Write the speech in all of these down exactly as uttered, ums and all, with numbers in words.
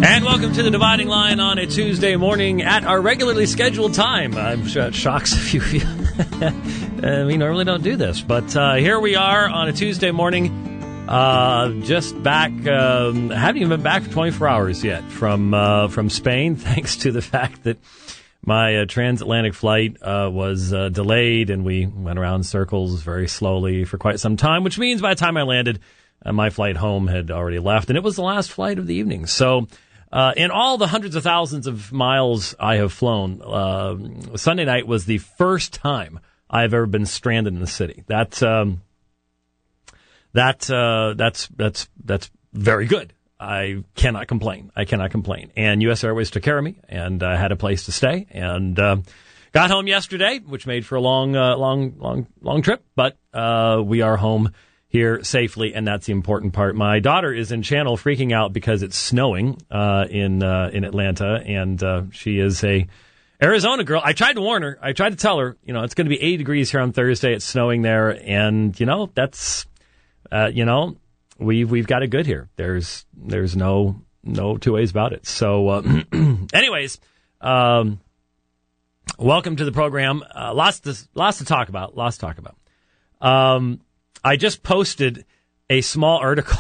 And welcome to the Dividing Line on a Tuesday morning at our regularly scheduled time. I'm sure it shocks a few of you. uh, we normally don't do this, but uh, here we are on a Tuesday morning, uh, just back, um, haven't even been back for twenty-four hours yet from uh, from Spain, thanks to the fact that my uh, transatlantic flight uh, was uh, delayed, and we went around circles very slowly for quite some time, which means by the time I landed, uh, my flight home had already left, and it was the last flight of the evening. So Uh, in all the hundreds of thousands of miles I have flown, uh, Sunday night was the first time I've ever been stranded in the city. That, um, that, uh, that's, that's, that's very good. I cannot complain. I cannot complain. And U S Airways took care of me, and I had a place to stay, and, uh, got home yesterday, which made for a long, uh, long, long, long trip, but, uh, we are home here safely, and that's the important part. My daughter is in Channel freaking out because it's snowing uh, in uh, in Atlanta, and uh, she is a Arizona girl. I tried to warn her. I tried to tell her, you know, it's going to be eighty degrees here on Thursday. It's snowing there, and you know that's, uh, you know, we've we've got it good here. There's there's no no two ways about it. So, uh, anyways, um, welcome to the program. Uh, lots to lots to talk about. Lots to talk about. Um. I just posted a small article.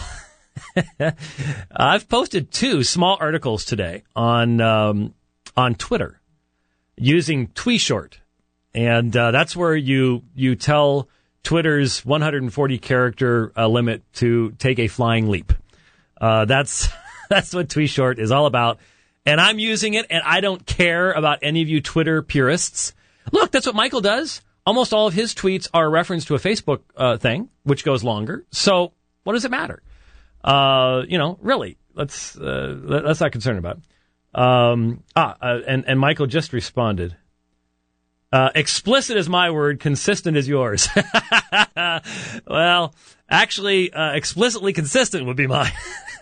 I've posted two small articles today on um, on Twitter using Tweeshort, and uh, that's where you you tell Twitter's one hundred forty character uh, limit to take a flying leap. Uh, that's that's what Tweeshort is all about, and I'm using it, and I don't care about any of you Twitter purists. Look, that's what Michael does. Almost all of his tweets are a reference to a Facebook uh, thing, which goes longer. So what does it matter? Uh, you know, really, let's uh, let's not concern about it. Um, ah, uh, and and Michael just responded. Uh, explicit is my word, consistent is yours. Well, actually, uh, explicitly consistent would be mine.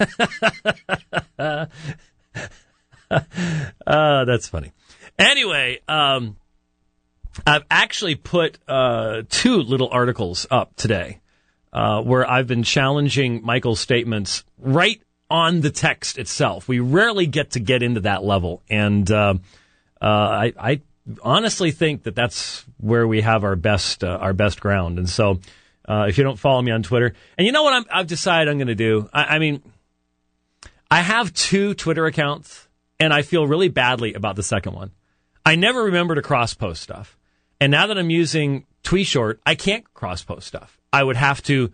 uh, that's funny. Anyway, um. I've actually put uh, two little articles up today uh, where I've been challenging Michael's statements right on the text itself. We rarely get to get into that level, and uh, uh, I, I honestly think that that's where we have our best uh, our best ground. And so, uh, if you don't follow me on Twitter, and you know what I'm, I've decided I'm going to do. I, I mean, I have two Twitter accounts, and I feel really badly about the second one. I never remember to cross post stuff. And now that I'm using Tweeshort, I can't cross-post stuff. I would have to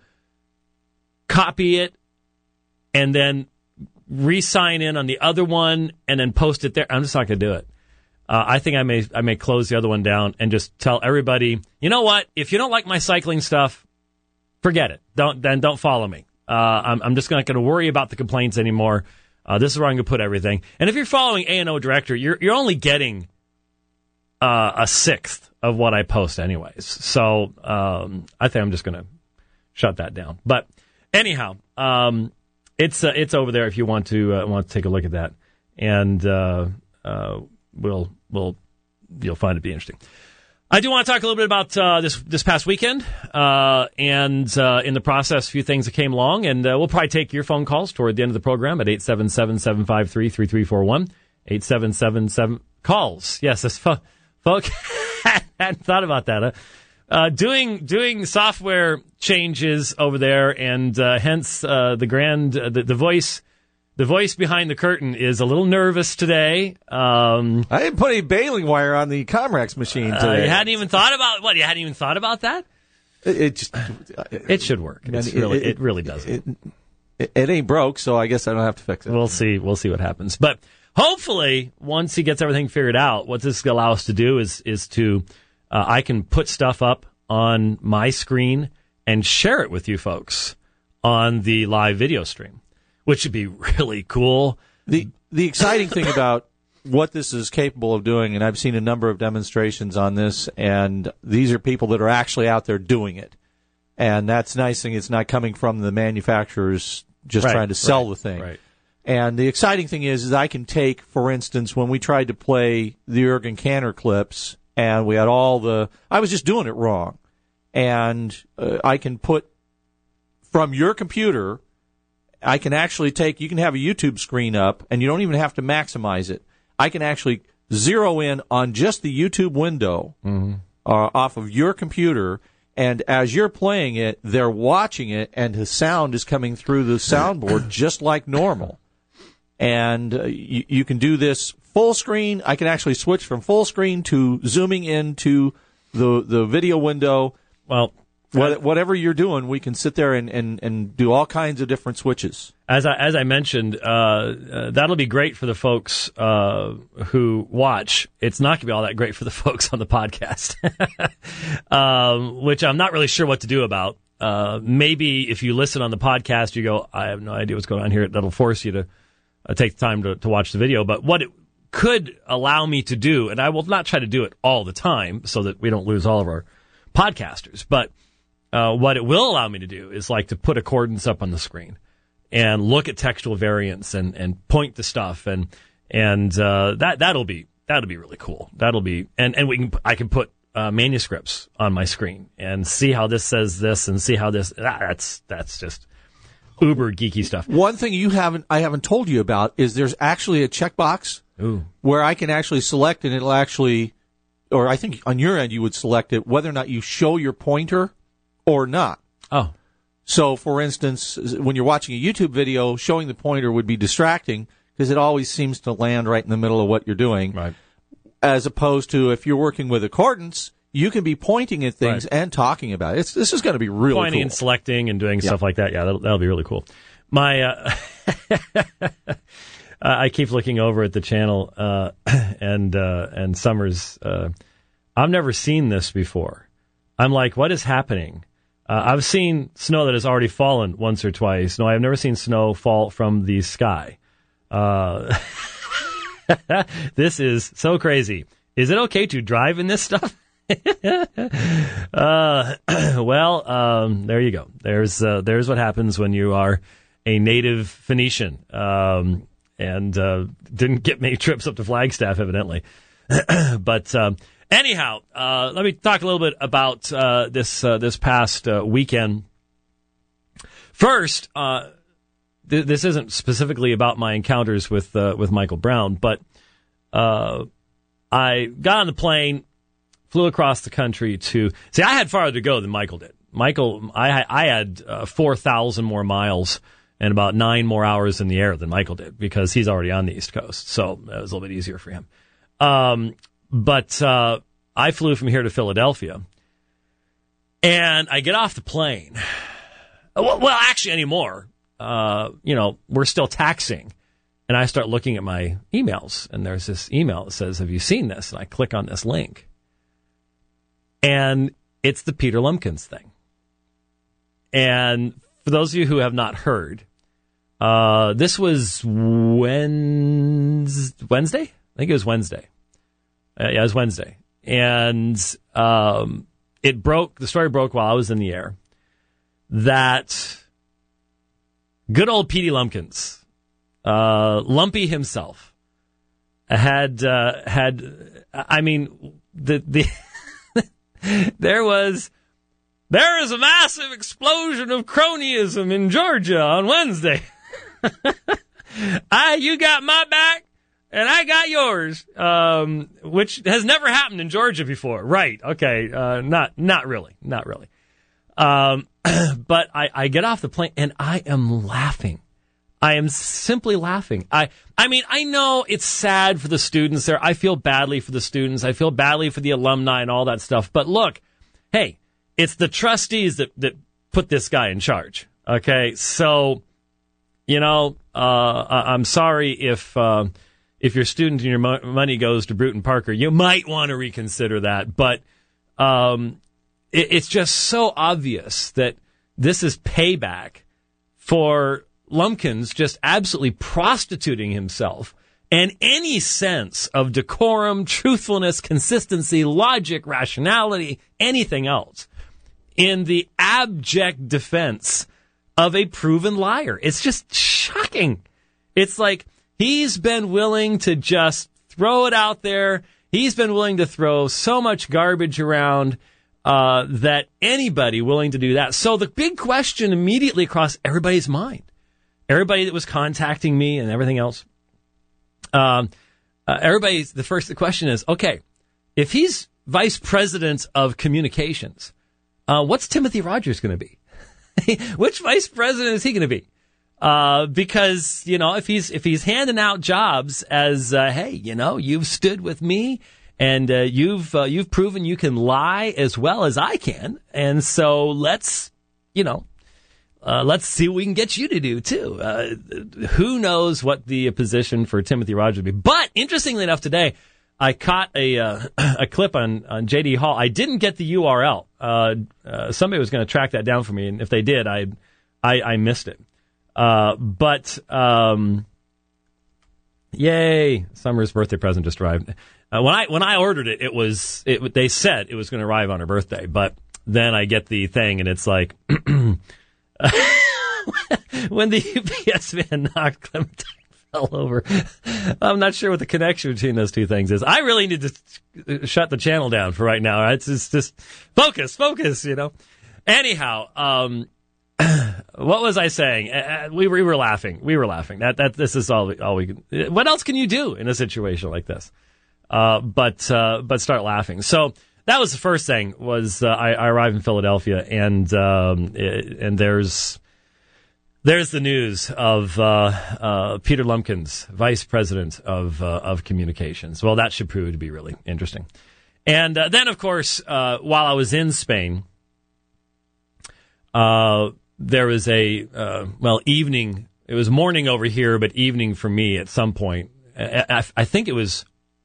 copy it and then re-sign in on the other one and then post it there. I'm just not going to do it. Uh, I think I may I may close the other one down and just tell everybody, you know what? If you don't like my cycling stuff, forget it. Don't then don't follow me. Uh, I'm, I'm just not going to worry about the complaints anymore. Uh, this is where I'm going to put everything. And if you're following A and O Director, you're you're only getting uh, a sixth of what I post anyways. So um, I think I'm just going to shut that down. But anyhow, um, it's uh, it's over there if you want to uh, want to take a look at that, and uh, uh, we'll we'll you'll find it be interesting. I do want to talk a little bit about uh, this this past weekend, uh, and uh, in the process, a few things that came along, and uh, we'll probably take your phone calls toward the end of the program at eight seven seven, seven five three, three three four one. eight seven seven seven calls. Yes, that's fo- folks. Hadn't thought about that. Huh? Uh, doing doing software changes over there, and uh, hence uh, the grand uh, the, the voice the voice behind the curtain is a little nervous today. Um, I didn't put any baling wire on the Comrex machine today. Uh, you hadn't even thought about what? You hadn't even thought about that? It, it just it, it should work. It's it, really, it, it really doesn't. It, it, it ain't broke, so I guess I don't have to fix it. We'll see. We'll see what happens. But hopefully, once he gets everything figured out, what this is going to allow us to do is is to Uh, I can put stuff up on my screen and share it with you folks on the live video stream, which would be really cool. The the exciting thing about what this is capable of doing, and I've seen a number of demonstrations on this, and these are people that are actually out there doing it. And that's nice thing. It's not coming from the manufacturers just right, trying to sell right, the thing. Right. And the exciting thing is, is I can take, for instance, when we tried to play the Jürgen Kanter clips, and we had all the, I was just doing it wrong. And uh, I can put from your computer I can actually take, you can have a YouTube screen up, and you don't even have to maximize it. I can actually zero in on just the YouTube window mm-hmm. uh, off of your computer, and as you're playing it, they're watching it, and the sound is coming through the soundboard just like normal. And uh, you, you can do this full screen. I can actually switch from full screen to zooming into the the video window. Well, what, whatever you're doing, we can sit there and, and, and do all kinds of different switches. As I, as I mentioned, uh, uh, that'll be great for the folks uh, who watch. It's not going to be all that great for the folks on the podcast, um, which I'm not really sure what to do about. Uh, maybe if you listen on the podcast, you go, I have no idea what's going on here. That'll force you to uh, take the time to, to watch the video. But what it could allow me to do, and I will not try to do it all the time so that we don't lose all of our podcasters, but uh, what it will allow me to do is like to put accordance up on the screen and look at textual variants and, and point to stuff, and and uh, that that'll be that'll be really cool. That'll be and, and we can I can put uh, manuscripts on my screen and see how this says this and see how this that, that's that's just uber geeky stuff. One thing you haven't I haven't told you about is there's actually a checkbox Ooh. where I can actually select, and it'll actually, or I think on your end you would select it whether or not you show your pointer or not. Oh. So, for instance, when you're watching a YouTube video, showing the pointer would be distracting because it always seems to land right in the middle of what you're doing. Right. As opposed to if you're working with accordance, you can be pointing at things right. and talking about it. It's, this is going to be really Pointing cool. and selecting and doing yeah. stuff like that. Yeah, that'll, that'll be really cool. My, uh, I keep looking over at the channel, uh, and, uh, and Summers, uh, I've never seen this before. I'm like, what is happening? Uh, I've seen snow that has already fallen once or twice. No, I've never seen snow fall from the sky. Uh, this is so crazy. Is it okay to drive in this stuff? uh, well, um, there you go. There's uh, there's what happens when you are a native Phoenician um, and uh, didn't get many trips up to Flagstaff, evidently. But um, anyhow, uh, let me talk a little bit about uh, this uh, this past uh, weekend. First, uh, th- this isn't specifically about my encounters with uh, with Michael Brown, but uh, I got on the plane, flew across the country to see. I had farther to go than Michael did. Michael, I, I had uh, four thousand more miles and about nine more hours in the air than Michael did because he's already on the East Coast, so it was a little bit easier for him. Um, but uh, I flew from here to Philadelphia, and I get off the plane. Well, well actually, anymore. Uh, you know, we're still taxing, and I start looking at my emails, and there's this email that says, "Have you seen this?" And I click on this link, and it's the Peter Lumpkins thing. And for those of you who have not heard, uh, this was Wednesday. Wednesday? I think it was Wednesday. Uh, yeah, it was Wednesday. And um, it broke, the story broke while I was in the air, that good old Petey Lumpkins, uh, Lumpy himself, had, uh, had, I mean, the, the, there was, there is a massive explosion of cronyism in Georgia on Wednesday. I, you got my back, and I got yours, um, which has never happened in Georgia before. Right? Okay. Uh, not, not really, not really. Um, but I, I get off the plane and I am laughing. I am simply laughing. I, I mean, I know it's sad for the students there. I feel badly for the students. I feel badly for the alumni and all that stuff. But look, hey, it's the trustees that, that put this guy in charge. Okay. So, you know, uh, I'm sorry if, uh, if your student and your mo- money goes to Bruton Parker, you might want to reconsider that. But, um, it, it's just so obvious that this is payback for Lumpkins just absolutely prostituting himself and any sense of decorum, truthfulness, consistency, logic, rationality, anything else in the abject defense of a proven liar. It's just shocking. It's like he's been willing to just throw it out there. He's been willing to throw so much garbage around uh, that anybody willing to do that. So the big question immediately across everybody's mind everybody that was contacting me and everything else, um, uh, everybody, the first the question is, okay, if he's vice president of communications, uh, what's Timothy Rogers going to be? Which vice president is he going to be? Uh, because, you know, if he's, if he's handing out jobs as, uh, hey, you know, you've stood with me and, uh, you've, uh, you've proven you can lie as well as I can. And so let's, you know, uh, let's see what we can get you to do too. Uh, who knows what the position for Timothy Rogers would be. But interestingly enough today, I caught a, uh, a clip on, on J D Hall. I didn't get the U R L. Uh, uh somebody was going to track that down for me. And if they did, I, I, I missed it. Uh, but, um, yay, Summer's birthday present just arrived. Uh, when I, when I ordered it, it was, it, they said it was going to arrive on her birthday, but then I get the thing and it's like, when the U P S man knocked, Clementine fell over. I'm not sure what the connection between those two things is. I really need to shut the channel down for right now. It's just, just focus, focus, you know. Anyhow, um, what was I saying? Uh, we, we were laughing. We were laughing. That that this is all we, all we can. What else can you do in a situation like this? Uh, but uh, but start laughing. So that was the first thing. Was uh, I, I arrived in Philadelphia and um, it, and there's there's the news of uh, uh, Peter Lumpkins, vice president of uh, of communications. Well, that should prove to be really interesting. And uh, then, of course, uh, while I was in Spain, uh. There was a, uh, well, evening, it was morning over here, but evening for me at some point. I, I, I think it was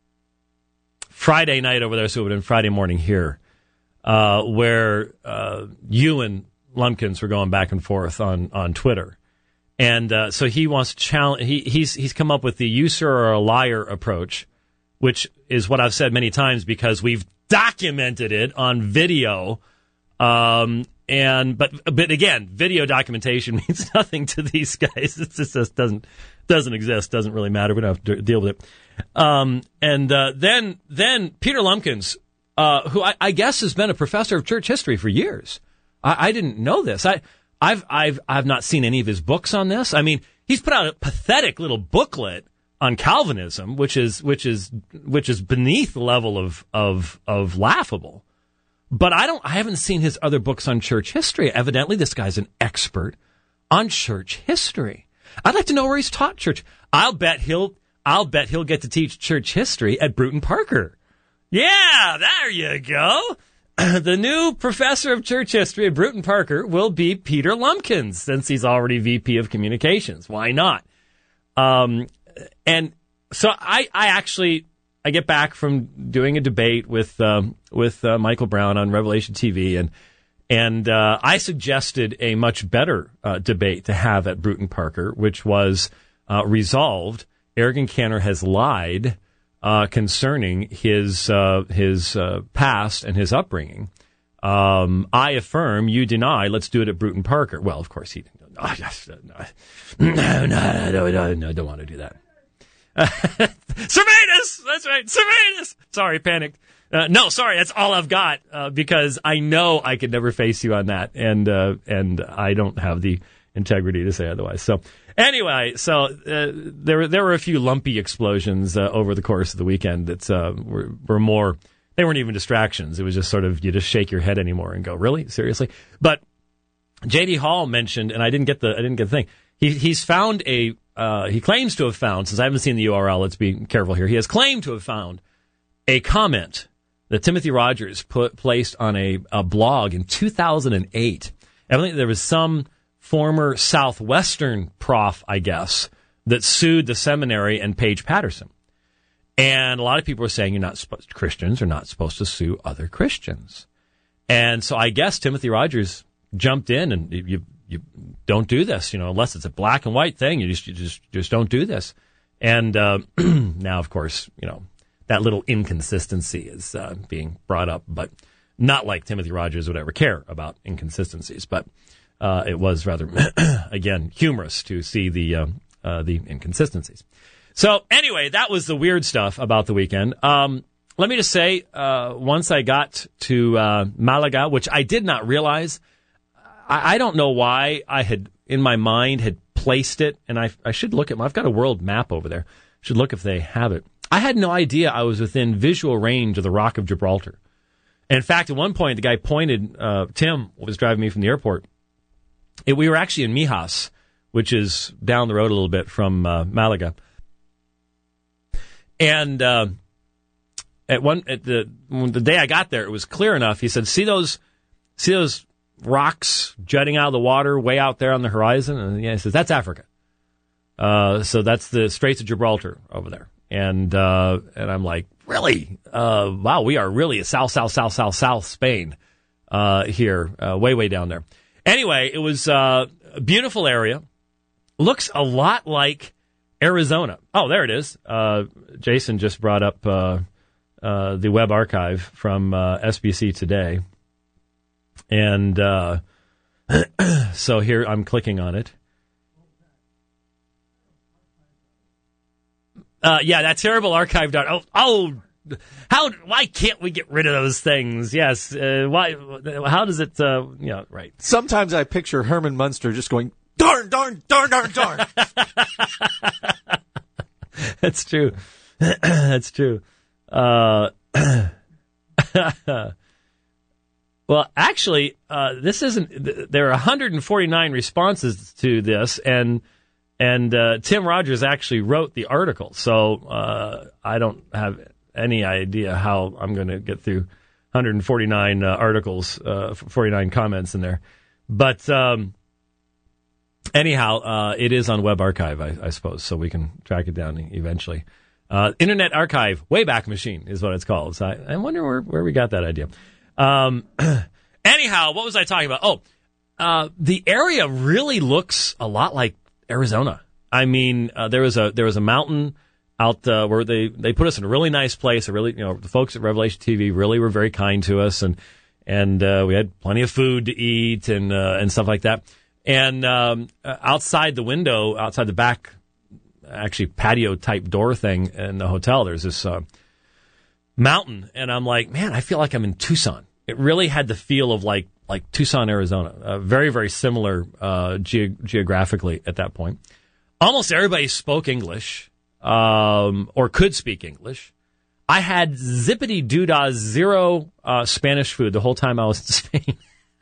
Friday night over there, so it would have been Friday morning here, uh, where uh, you and Lumpkins were going back and forth on, on Twitter. And uh, so he wants to challenge, he, he's, he's come up with the you, sir, are a liar approach, which is what I've said many times because we've documented it on video. Um, And, but, but again, video documentation means nothing to these guys. It just, just doesn't, doesn't exist, doesn't really matter. We don't have to deal with it. Um, and, uh, then, then Peter Lumpkins, uh, who I, I guess has been a professor of church history for years. I, I didn't know this. I, I've, I've, I've not seen any of his books on this. I mean, he's put out a pathetic little booklet on Calvinism, which is, which is, which is beneath the level of, of, of laughable. But I don't, I haven't seen his other books on church history. Evidently, this guy's an expert on church history. I'd like to know where he's taught church. I'll bet he'll, I'll bet he'll get to teach church history at Bruton Parker. Yeah, there you go. The new professor of church history at Bruton Parker will be Peter Lumpkins, since he's already V P of communications. Why not? Um, and so I, I actually, I get back from doing a debate with um, with uh, Michael Brown on Revelation T V, and and uh, I suggested a much better uh, debate to have at Bruton Parker, which was uh, resolved. Eric Cantor has lied uh, concerning his uh, his uh, past and his upbringing. Um, I affirm, you deny. Let's do it at Bruton Parker. Well, of course he. No, no, no, no, no, no, don't want to do that. Servetus! That's right, Servetus! Sorry, panicked. Uh, no, sorry, that's all I've got, uh, because I know I could never face you on that, and uh, and I don't have the integrity to say otherwise. So, anyway, so uh, there were there were a few lumpy explosions uh, over the course of the weekend that uh, were, were more, they weren't even distractions. It was just sort of, you just shake your head anymore and go, really? Seriously? But J D Hall mentioned, and I didn't get the I didn't get the thing, he he's found a, Uh, he claims to have found, since I haven't seen the U R L, let's be careful here. He has claimed to have found a comment that Timothy Rogers put placed on a, a blog in two thousand eight. Evidently, there was some former Southwestern prof, I guess, that sued the seminary and Paige Patterson. And a lot of people are saying you're not supposed, Christians are not supposed to sue other Christians. And so I guess Timothy Rogers jumped in and you. You don't do this, you know, unless it's a black and white thing. You just, you just, just don't do this. And uh, now, of course, you know, that little inconsistency is uh, being brought up, but not like Timothy Rogers would ever care about inconsistencies. But uh, it was rather, again, humorous to see the uh, uh, the inconsistencies. So anyway, that was the weird stuff about the weekend. Um, let me just say, uh, once I got to uh, Malaga, which I did not realize. I don't know why I had, in my mind, had placed it, and I I should look at my, I've got a world map over there. Should look if they have it. I had no idea I was within visual range of the Rock of Gibraltar. In fact, at one point, the guy pointed, uh, Tim was driving me from the airport. It, we were actually in Mijas, which is down the road a little bit from uh, Malaga. And uh, at one at the the day I got there, it was clear enough. He said, "See those, see those rocks jutting out of the water way out there on the horizon?" And yeah, he says, "That's Africa." Uh, so that's the Straits of Gibraltar over there. And uh, and I'm like, really? Uh, wow, we are really south, south, south, south, south Spain uh, here, uh, way, way down there. Anyway, it was uh, a beautiful area. Looks a lot like Arizona. Oh, there it is. Uh, Jason just brought up uh, uh, the web archive from uh, S B C Today. And uh, so here I'm clicking on it. Uh, yeah, that terrible archive. Oh, oh, how? Why can't we get rid of those things? Yes. Uh, why? How does it? Uh, yeah, right. Sometimes I picture Herman Munster just going, darn, darn, darn, darn, darn. That's true. That's true. Uh, well, actually, uh, this isn't. There are one hundred forty-nine responses to this, and. And uh, Tim Rogers actually wrote the article, so uh, I don't have any idea how I'm going to get through one hundred forty-nine uh, articles, uh, forty-nine comments in there. But um, anyhow, uh, it is on Web Archive, I, I suppose, so we can track it down eventually. Uh, Internet Archive Wayback Machine is what it's called. So I, I wonder where, where we got that idea. Um, anyhow, what was I talking about? Oh, uh, the area really looks a lot like Arizona. I mean, uh, there was a there was a mountain out uh, where they, they put us in a really nice place. A really, you know, the folks at Revelation T V really were very kind to us, and and uh, we had plenty of food to eat and uh, and stuff like that. And um, outside the window, outside the back, actually patio type door thing in the hotel, there's this uh, mountain, and I'm like, man, I feel like I'm in Tucson. It really had the feel of like like Tucson, Arizona. Uh, very, very similar uh, ge- geographically at that point. Almost everybody spoke English um, or could speak English. I had zippity-doo-dah zero uh, Spanish food the whole time I was in Spain.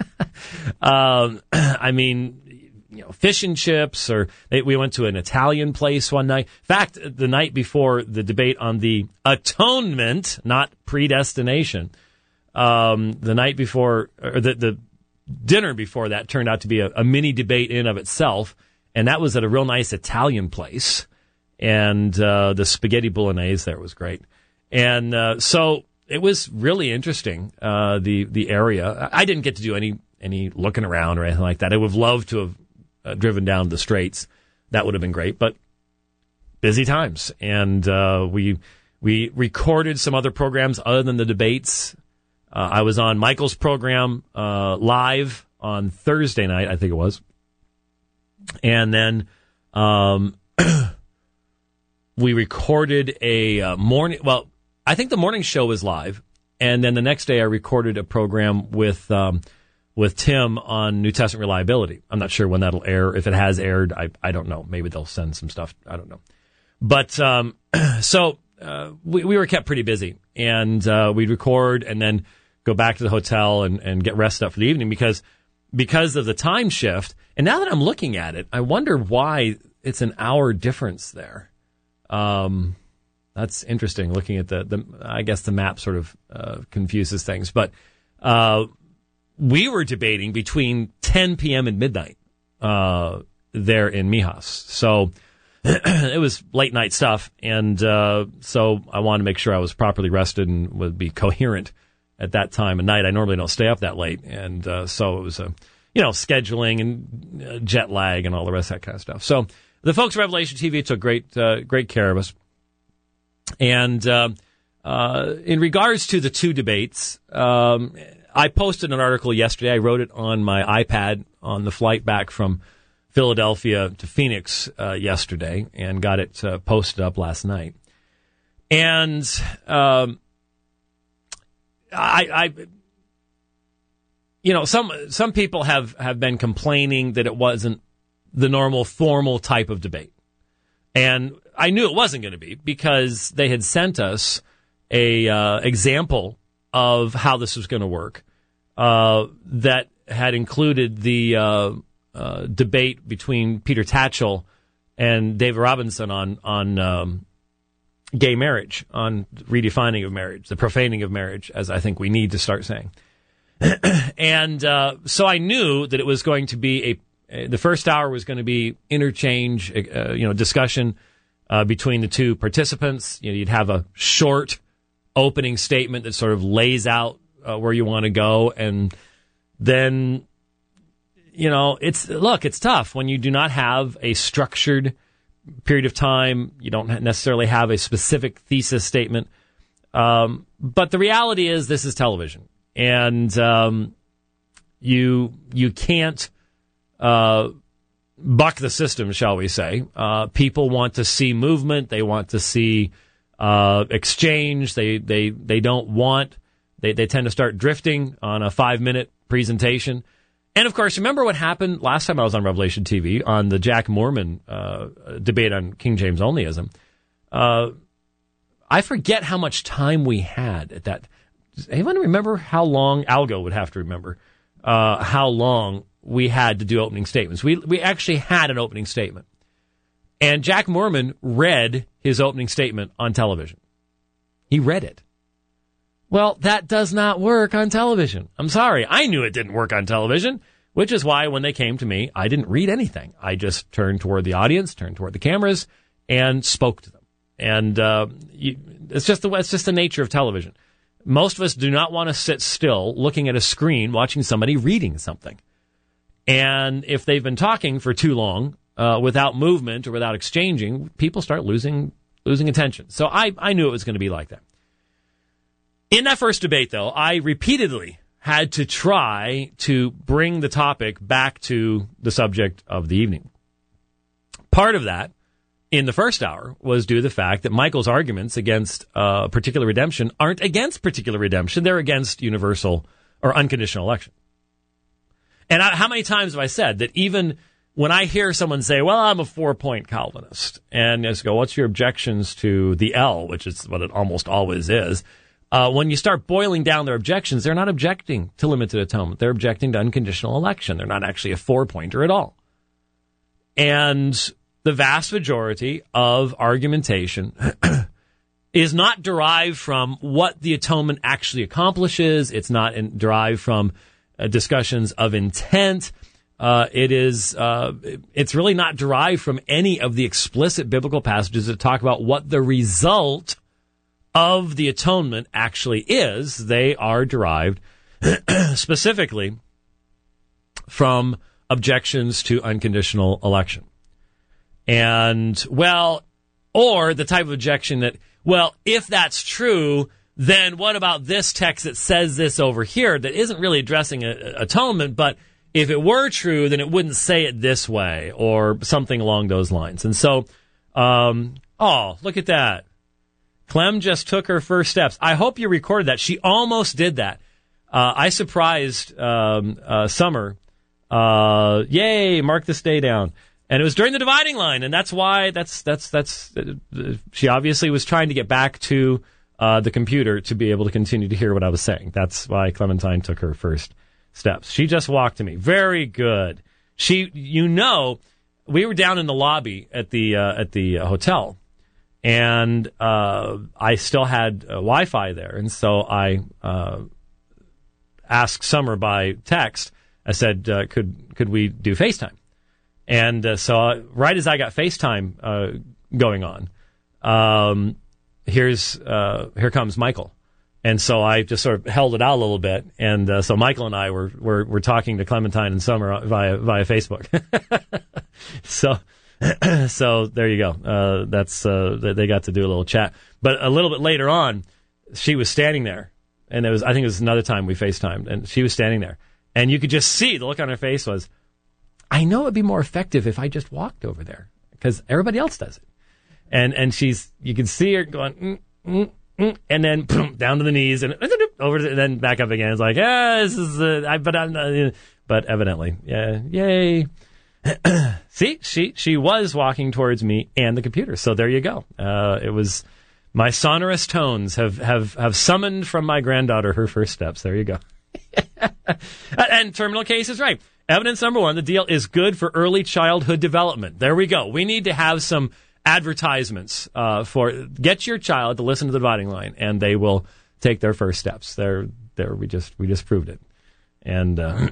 um, I mean, you know, fish and chips, or they, we went to an Italian place one night. In fact, the night before the debate on the atonement, not predestination, Um, the night before, or the, the dinner before that turned out to be a, a mini debate in of itself, and that was at a real nice Italian place, and uh, the spaghetti bolognese there was great, and uh, so it was really interesting. Uh, the the area, I didn't get to do any any looking around or anything like that. I would have loved to have uh, driven down the Straits. That would have been great, but busy times, and uh, we we recorded some other programs other than the debates. Uh, I was on Michael's program uh, live on Thursday night, I think it was. And then um, we recorded a uh, morning, well, I think the morning show was live. And then the next day I recorded a program with um, with Tim on New Testament reliability. I'm not sure when that'll air. If it has aired, I, I don't know. Maybe they'll send some stuff. I don't know. But um, so uh, we, we were kept pretty busy. And uh, we'd record and then go back to the hotel and, and get rested up for the evening because because of the time shift. And now that I'm looking at it, I wonder why it's an hour difference there. Um, that's interesting. Looking at the, the I guess the map sort of uh, confuses things. But uh, we were debating between ten p.m. and midnight uh, there in Mijas. So it was late night stuff. And uh, so I wanted to make sure I was properly rested and would be coherent at that time of night. I normally don't stay up that late. And uh, so it was, a, you know, scheduling and uh, jet lag and all the rest of that kind of stuff. So the folks at Revelation T V took great uh, great care of us. And uh, uh, in regards to the two debates, um, I posted an article yesterday. I wrote it on my iPad on the flight back from Philadelphia to Phoenix uh, yesterday and got it uh, posted up last night. And um, I, I, you know, some some people have, have been complaining that it wasn't the normal formal type of debate. And I knew it wasn't going to be because they had sent us a uh, example of how this was going to work uh, that had included the uh, uh, debate between Peter Tatchell and David Robinson on on um, gay marriage, on redefining of marriage, the profaning of marriage, as I think we need to start saying. And uh, so I knew that it was going to be a, the first hour was going to be interchange, uh, you know, discussion uh, between the two participants. You know, you'd have a short opening statement that sort of lays out uh, where you want to go, and then, you know, it's look, it's tough when you do not have a structured period of time. You don't necessarily have a specific thesis statement. Um, but the reality is this is television, and um, you you can't uh, buck the system, shall we say. Uh, people want to see movement. They want to see uh, exchange. They they they don't want. They they tend to start drifting on a five minute presentation. And of course, remember what happened last time I was on Revelation T V on the Jack Mormon uh, debate on King James onlyism. Uh, I forget how much time we had at that. Does anyone remember how long? Algo would have to remember uh, how long we had to do opening statements. We we actually had an opening statement, and Jack Mormon read his opening statement on television. He read it. Well, that does not work on television. I'm sorry. I knew it didn't work on television, which is why when they came to me, I didn't read anything. I just turned toward the audience, turned toward the cameras, and spoke to them. And uh, you, it's just the it's just the nature of television. Most of us do not want to sit still looking at a screen watching somebody reading something. And if they've been talking for too long uh, without movement or without exchanging, people start losing losing attention. So I, I knew it was going to be like that. In that first debate, though, I repeatedly had to try to bring the topic back to the subject of the evening. Part of that, in the first hour, was due to the fact that Michael's arguments against uh, particular redemption aren't against particular redemption. They're against universal or unconditional election. And I, how many times have I said that even when I hear someone say, well, I'm a four-point Calvinist, and I just go, what's your objections to the L, which is what it almost always is, Uh, when you start boiling down their objections, they're not objecting to limited atonement. They're objecting to unconditional election. They're not actually a four-pointer at all. And the vast majority of argumentation is not derived from what the atonement actually accomplishes. It's not in, derived from uh, discussions of intent. Uh, it is. Uh, it's really not derived from any of the explicit biblical passages that talk about what the result of the atonement actually is. They are derived specifically from objections to unconditional election. And, well, or the type of objection that, well, if that's true, then what about this text that says this over here that isn't really addressing a, a, atonement, but if it were true, then it wouldn't say it this way, or something along those lines. And so, um, oh, look at that. Clem just took her first steps. I hope you recorded that. She almost did that. Uh, I surprised um, uh, Summer. Uh, yay, mark this day down. And it was during the dividing line, and that's why, that's, that's, that's, uh, she obviously was trying to get back to uh, the computer to be able to continue to hear what I was saying. That's why Clementine took her first steps. She just walked to me. Very good. She, you know, we were down in the lobby at the, uh, at the uh, hotel. And uh, I still had uh, Wi-Fi there, and so I uh, asked Summer by text. I said, uh, "Could could we do FaceTime?" And uh, so, uh, right as I got FaceTime uh, going on, um, here's uh, here comes Michael, and so I just sort of held it out a little bit, and uh, so Michael and I were were, were talking to Clementine and Summer via via Facebook. so. So there you go. Uh, that's uh, they got to do a little chat. But a little bit later on, she was standing there, and it was I think it was another time we FaceTimed, and she was standing there, and you could just see the look on her face was, I know it'd be more effective if I just walked over there because everybody else does it, and and she's you can see her going, mm, mm, mm, and then boom, down to the knees and over to, and then back up again. It's like, yeah, this is uh, I but I'm uh, but evidently, yeah, yay. See, she she was walking towards me and the computer. So there you go. Uh, it was my sonorous tones have, have, have summoned from my granddaughter her first steps. There you go. And terminal case is right. Evidence number one, the deal is good for early childhood development. There we go. We need to have some advertisements uh, for get your child to listen to the Dividing Line, and they will take their first steps. There, there. We just we just proved it. And uh,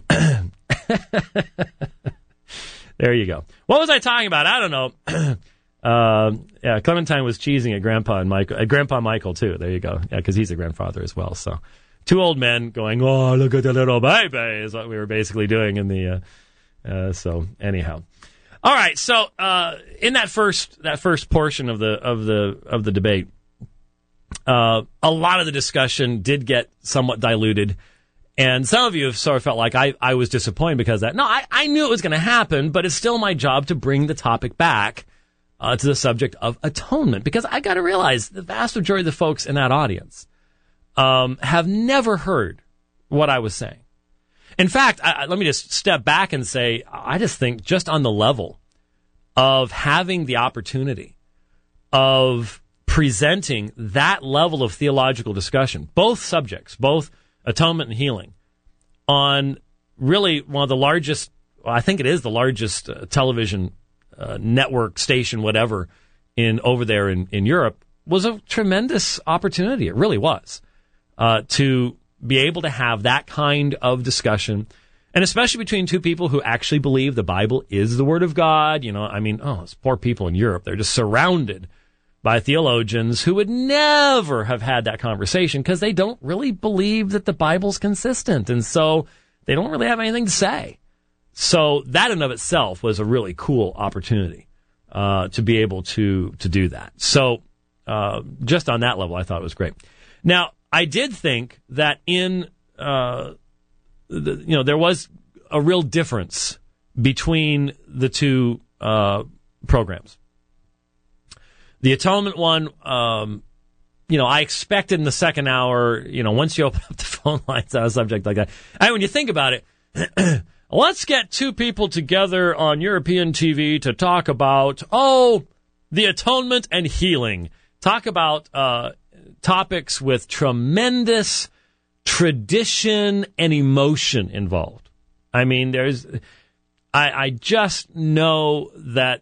there you go. What was I talking about? I don't know. uh, yeah, Clementine was cheesing at Grandpa and Michael, at Grandpa Michael too. There you go. Yeah, because he's a grandfather as well. So, two old men going, "Oh, look at the little baby," is what we were basically doing in the. Uh, uh, so, anyhow, all right. So, uh, in that first that first portion of the of the of the debate, uh, a lot of the discussion did get somewhat diluted. And some of you have sort of felt like I, I was disappointed because of that. No, I, I knew it was going to happen, but it's still my job to bring the topic back uh, to the subject of atonement. Because I got to realize the vast majority of the folks in that audience um, have never heard what I was saying. In fact, I, let me just step back and say, I just think just on the level of having the opportunity of presenting that level of theological discussion, both subjects, both atonement and healing, on really one of the largest, well, I think it is the largest uh, television uh, network station, whatever, in over there in, in Europe, was a tremendous opportunity. It really was, uh, to be able to have that kind of discussion, and especially between two people who actually believe the Bible is the Word of God. You know, I mean, oh, those poor people in Europe, they're just surrounded by theologians who would never have had that conversation because they don't really believe that the Bible's consistent. And so they don't really have anything to say. So that in of itself was a really cool opportunity uh, to be able to to do that. So uh, just on that level, I thought it was great. Now, I did think that in, uh, the, you know, there was a real difference between the two uh, programs. The atonement one, um, you know, I expected in the second hour, you know, once you open up the phone lines on a subject like that. And when you think about it, let's get two people together on European T V to talk about, oh, the atonement and healing. Talk about uh, topics with tremendous tradition and emotion involved. I mean, there's, I, I just know that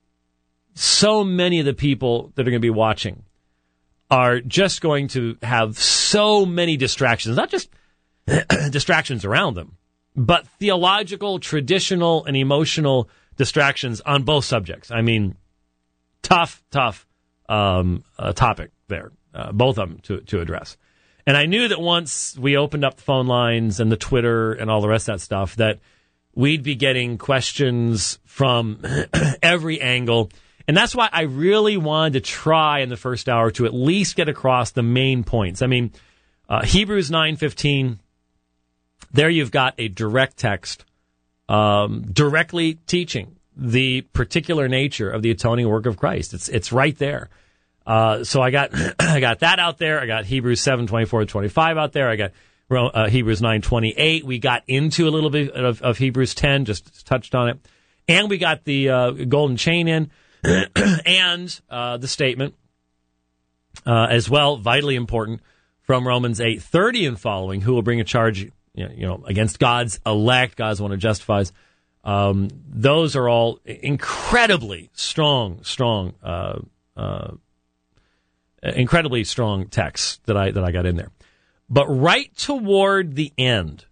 so many of the people that are going to be watching are just going to have so many distractions, not just distractions around them, but theological, traditional, and emotional distractions on both subjects. I mean, tough, tough um, uh, topic there, uh, both of them to, to address. And I knew that once we opened up the phone lines and the Twitter and all the rest of that stuff, that we'd be getting questions from every angle. And that's why I really wanted to try in the first hour to at least get across the main points. I mean, uh, Hebrews nine fifteen, there you've got a direct text um, directly teaching the particular nature of the atoning work of Christ. It's it's right there. Uh, so I got I got that out there. I got Hebrews seven twenty-four to twenty-five out there. I got uh, Hebrews nine twenty-eight. We got into a little bit of, of Hebrews ten, just touched on it. And we got the uh, golden chain in. and uh, the statement uh, as well, vitally important, from Romans eight thirty and following, who will bring a charge, you know, you know against God's elect, God's one who justifies. Um, those are all incredibly strong, strong, uh, uh, incredibly strong texts that I that I got in there. But right toward the end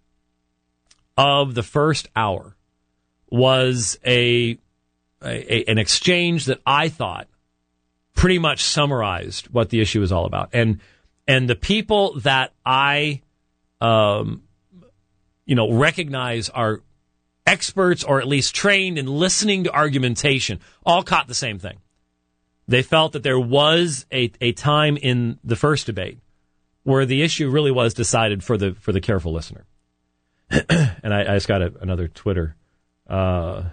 of the first hour was a A, an exchange that I thought pretty much summarized what the issue is all about. And and the people that I, um, you know, recognize are experts or at least trained in listening to argumentation all caught the same thing. They felt that there was a, a time in the first debate where the issue really was decided for the for the careful listener. And I, I just got a, another Twitter. Uh,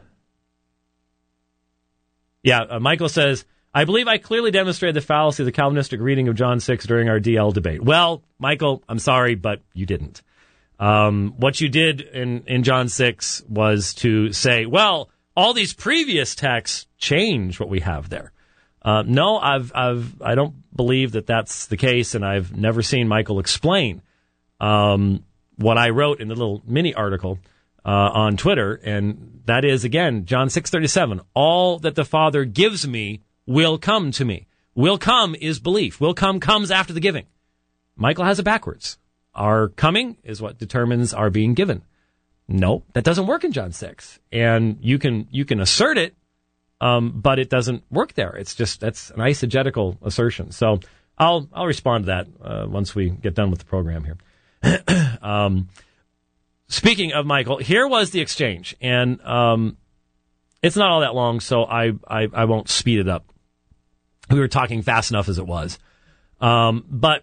Yeah, uh, Michael says, I believe I clearly demonstrated the fallacy of the Calvinistic reading of John six during our D L debate. Well, Michael, I'm sorry, but you didn't. Um, what you did in, in John six was to say, well, all these previous texts change what we have there. Uh, no, I've, I've, I don't believe that that's the case, and I've never seen Michael explain um, what I wrote in the little mini article uh, on Twitter, and that is, again, John six thirty-seven, all that the Father gives me will come to me. Will come is belief. Will come comes after the giving. Michael has it backwards. Our coming is what determines our being given. No, that doesn't work in John six. And you can you can assert it, um, but it doesn't work there. It's just, that's an eisegetical assertion. So I'll I'll respond to that uh, once we get done with the program here. um, speaking of Michael, here was the exchange. And um, it's not all that long, so I, I, I won't speed it up. We were talking fast enough as it was. Um, but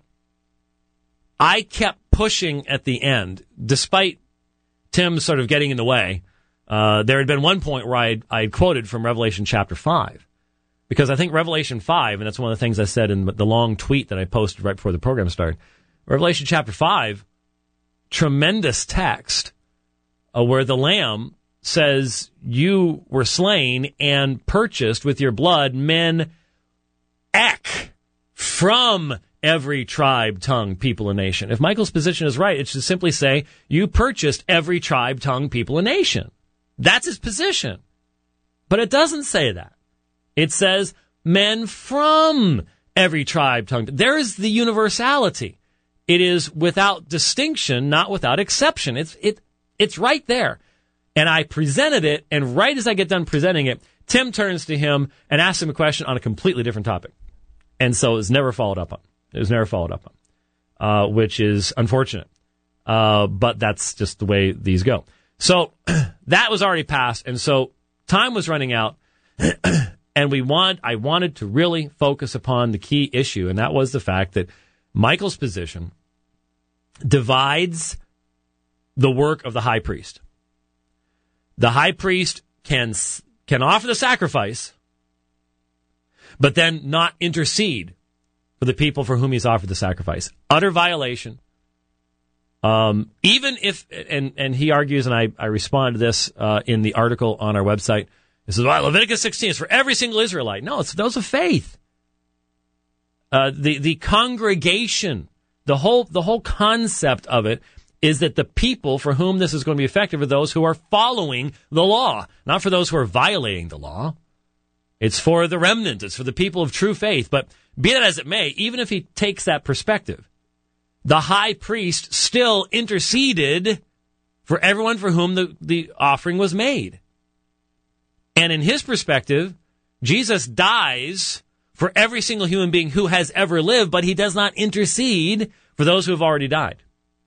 I kept pushing at the end, despite Tim sort of getting in the way. Uh, there had been one point where I I quoted from Revelation chapter five, because I think Revelation five, and that's one of the things I said in the long tweet that I posted right before the program started. Revelation chapter five, tremendous text uh, where the Lamb says, "You were slain and purchased with your blood men ek from every tribe, tongue, people, and nation." If Michael's position is right, it should simply say, you purchased every tribe, tongue, people, and nation. That's his position. But it doesn't say that. It says men from every tribe, tongue. There is the universality. It is without distinction, not without exception. It's it it's right there. And I presented it, and right as I get done presenting it, Tim turns to him and asks him a question on a completely different topic. And so it was never followed up on. It was never followed up on, uh, which is unfortunate. Uh, but that's just the way these go. So that was already passed, and so time was running out, and we want I wanted to really focus upon the key issue, and that was the fact that Michael's position divides the work of the high priest. The high priest can can offer the sacrifice, but then not intercede for the people for whom he's offered the sacrifice. Utter violation. Um, even if, and, and he argues, and I, I respond to this uh, in the article on our website, he says, well, Leviticus sixteen is for every single Israelite. No, it's those of faith. Uh, the, the congregation, the whole, the whole concept of it is that the people for whom this is going to be effective are those who are following the law, not for those who are violating the law. It's for the remnant. It's for the people of true faith. But be that as it may, even if he takes that perspective, the high priest still interceded for everyone for whom the, the offering was made. And in his perspective, Jesus dies for every single human being who has ever lived, but he does not intercede for those who have already died.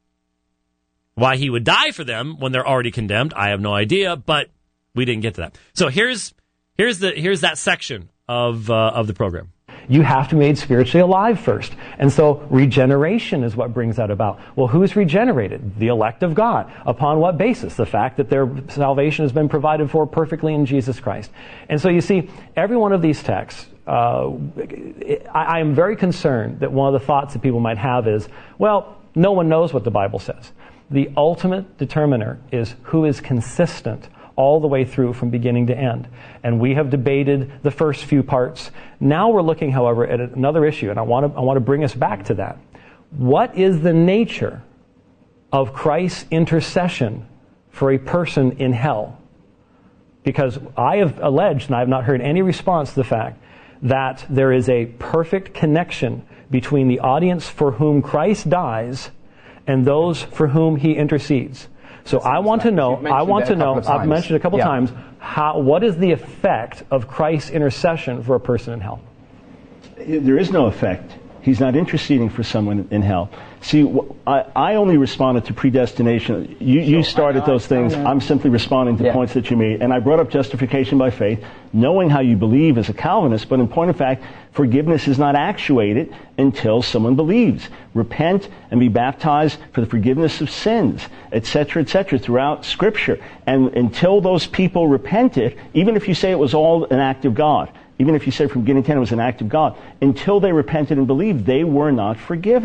Why he would die for them when they're already condemned, I have no idea, but we didn't get to that. So here's here's the here's that section of uh, of the program. You have to be made spiritually alive first. And so regeneration is what brings that about. Well, who's regenerated? The elect of God. Upon what basis? The fact that their salvation has been provided for perfectly in Jesus Christ. And so you see, every one of these texts, uh, I, I am very concerned that one of the thoughts that people might have is, well, no one knows what the Bible says. The ultimate determiner is who is consistent all the way through from beginning to end. And we have debated the first few parts. Now we're looking, however, at another issue, and I want to I want to bring us back to that. What is the nature of Christ's intercession for a person in hell? Because I have alleged, and I have not heard any response to the fact, that there is a perfect connection between the audience for whom Christ dies and those for whom he intercedes. So I want to know, I want to know, I've mentioned a couple yeah. times, how, what is the effect of Christ's intercession for a person in hell? There is no effect. He's not interceding for someone in hell. See, I, I only responded to predestination. You, you started those things. I'm simply responding to yeah. points that you made. And I brought up justification by faith, knowing how you believe as a Calvinist, but in point of fact, forgiveness is not actuated until someone believes. Repent and be baptized for the forgiveness of sins, et cetera, et cetera, throughout Scripture. And until those people repented, even if you say it was all an act of God, even if you say from beginning to end it was an act of God, until they repented and believed, they were not forgiven.